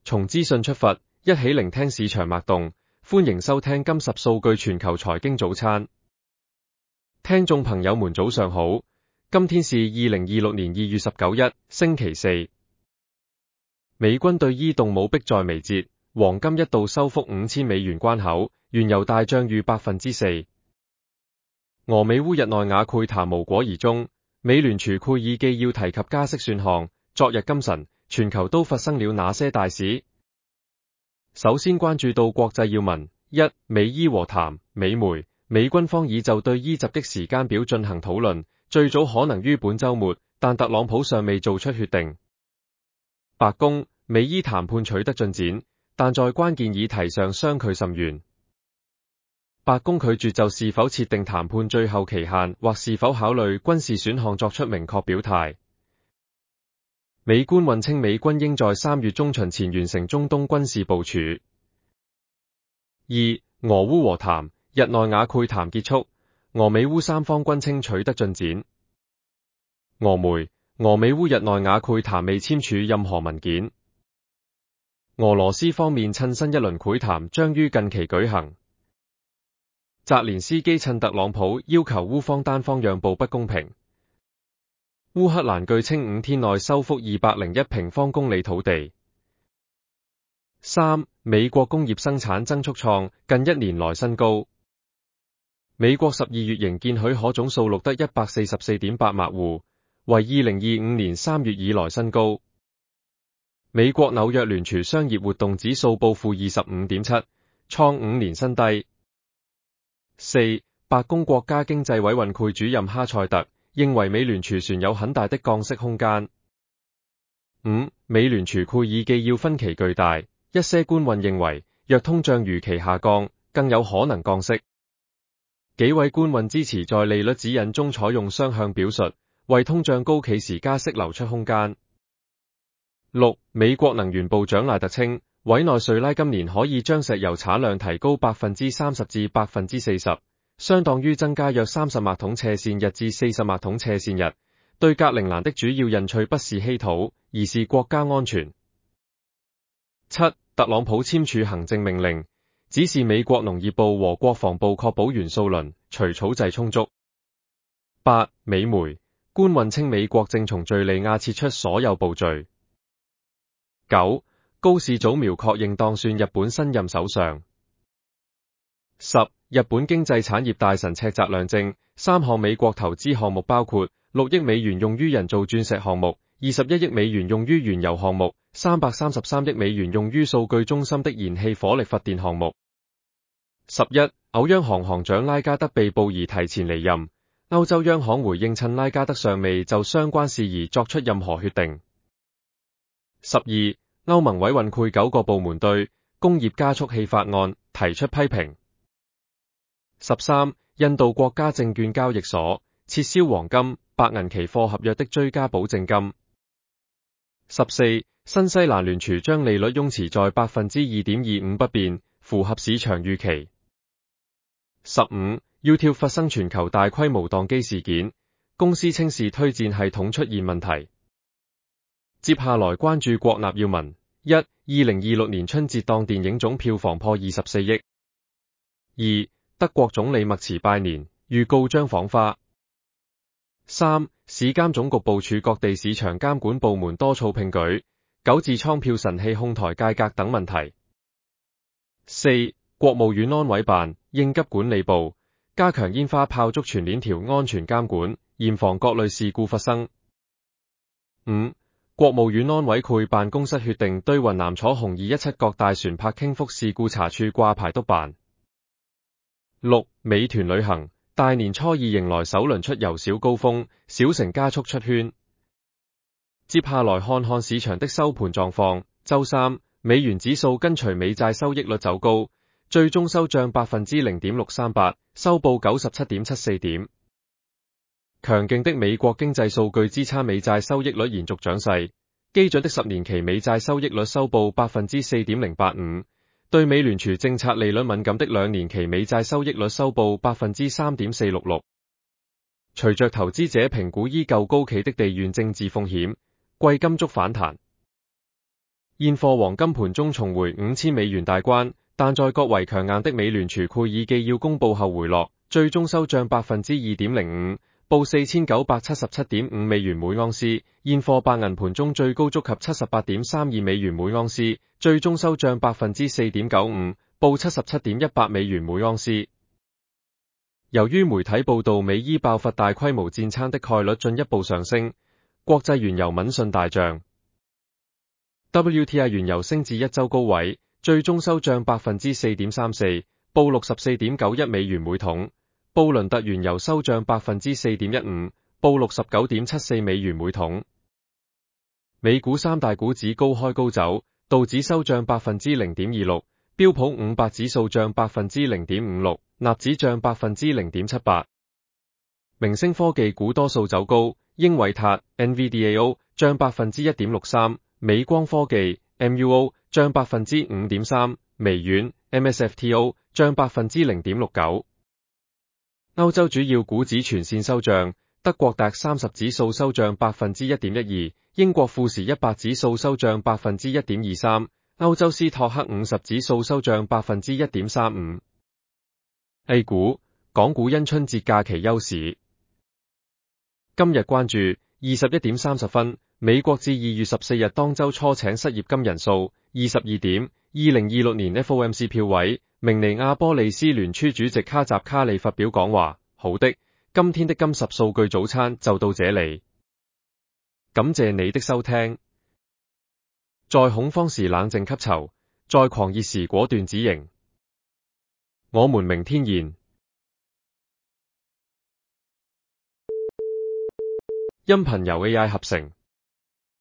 從資訊出發，一起聆聽市場脈動。歡迎收聽今10數據全球財經早餐。聽眾朋友們早上好，今天是2026年2月19日，星期四。美軍對伊動武迫在眉睫，黃金一度收復5000美元關口，原油大漲逾 4%。俄美烏日內瓦會談無果而終，美聯儲會議紀要提及加息選項。昨日今晨，全球都發生了哪些大事？首先關注到國際要聞：一、美伊和談。美媒，美軍方已就對伊襲擊時間表進行討論，最早可能於本週末，但特朗普尚未做出決定。白宮，美伊談判取得進展，但在關鍵議題上相距甚遠。白宮拒絕就是否設定談判最後期限或是否考慮軍事選項作出明確表態。美官運稱美軍應在3月中旬前完成中東軍事部署。二、俄烏和談，日內瓦會談結束，俄美烏三方均稱取得進展。俄媒，俄美烏日內瓦會談未簽署任何文件。俄羅斯方面趁新一輪會談將於近期舉行。澤連斯基趁特朗普要求烏方單方讓步不公平。烏克蘭據稱5天內收復201平方公里土地。三、美國工業生產增速創近1年來新高。美國12月營建許可總數錄得 144.8 萬戶，為2025年3月以來新高。美國紐約聯儲商業活動指數報負 25.7， 創5年新低。四、白宮國家經濟委員會主任哈塞特認為美聯儲存有很大的降息空間。五、美聯儲會議紀要分歧巨大，一些官員認為若通脹預期下降，更有可能降息。幾位官員支持在利率指引中採用雙向表述，為通脹高企時加息留出空間。六、美國能源部長賴特稱，委內瑞拉今年可以將石油產量提高 30% 至 40%， 相當於增加約30萬桶斜線日至40萬桶斜線日。對格陵蘭的主要人趣不是稀土，而是國家安全。七、特朗普簽署行政命令，指示美國農業部和國防部確保元素輪除草劑充足。八、美媒，官運稱美國正從敘利亞撤出所有部隊。九、高市早苗確認當選日本新任首相。十、日本經濟產業大臣赤澤亮證，3項美國投資項目包括6億美元用於人造鑽石項目，21億美元用於原油項目，333億美元用於數據中心的燃氣火力發電項目。11、歐央行行長拉加德被捕而提前離任，歐洲央行回應趁拉加德尚未就相關事宜作出任何決定。12、歐盟委員會9個部門對工業加速器法案提出批評。13、印度國家證券交易所撤銷黃金、白銀期貨合約的追加保證金。14、新西蘭聯儲將利率擁持在 2.25% 不變，符合市場預期。15、YouTube 發生全球大規模宕機事件，公司稱是推薦系統出現問題。接下來關注國內要聞：一、2026年春節檔電影總票房破24億。二、德國總理默茨拜年，預告將訪華。三、市監總局部署各地市場監管部門多措並舉，糾治倉票神器哄抬價格等問題。四、國務院安委辦、應急管理部加強煙花炮竹全鏈條安全監管，嚴防各類事故發生。五、國務院安委會辦公室決定對雲南楚雄217各大船舶傾覆事故查處掛牌督辦。六、美團旅行大年初二迎來首輪出遊小高峰，小城加速出圈。接下來看看市場的收盤狀況。周三，美元指數跟隨美債收益率走高，最終收漲 0.638， 收報 97.74 點。強勁的美國經濟數據支撐美債收益率延續漲勢，基準的10年期美債收益率收報 4.085%。對美聯儲政策利率敏感的2年期美債收益率收報 3.466%。隨着投資者評估依舊高企的地緣政治風險，貴金屬反彈。 現貨黃金盤中重回$5000大關，但在較為強硬的美聯儲會議紀要公佈後回落，最終收漲2.05%，報4977.5美元每盎司。現貨白銀盤中最高觸及78.32美元每盎司，最終收漲4.95%，報77.18美元每盎司。由於媒體報道美伊爆發大規模戰爭的概率進一步上升，國際原油敏順大漲。WTI 原油升至一周高位，最終收漲4.34%，報64.91美元每桶。布倫特原油收漲4.15%，報69.74美元每桶。美股三大股指高開高走，道指收漲0.26%，標普500指數漲0.56%，納指漲0.78%。明星科技股多數走高，英偉達 NVDAO 漲1.63%，美光科技 MUO 漲5.3%，微軟 MSFTO 漲0.69%。歐洲主要股指全線收漲，德國DAX 30指數收漲1.12%，英國富時100指數收漲1.23%，歐洲斯托克50指數收漲1.35%。A 股，港股因春節假期休市。今日關注21:30，美國至2月14日當周初請失業金人數。22點，2026年 FOMC 票委，明尼亞波利斯聯儲主席卡扎卡利發表講話。好的，今天的金10數據早餐就到這裡。感謝你的收聽。在恐慌時冷靜吸籌，在狂熱時果斷止盈。我們明天見。音頻由 AI 合成。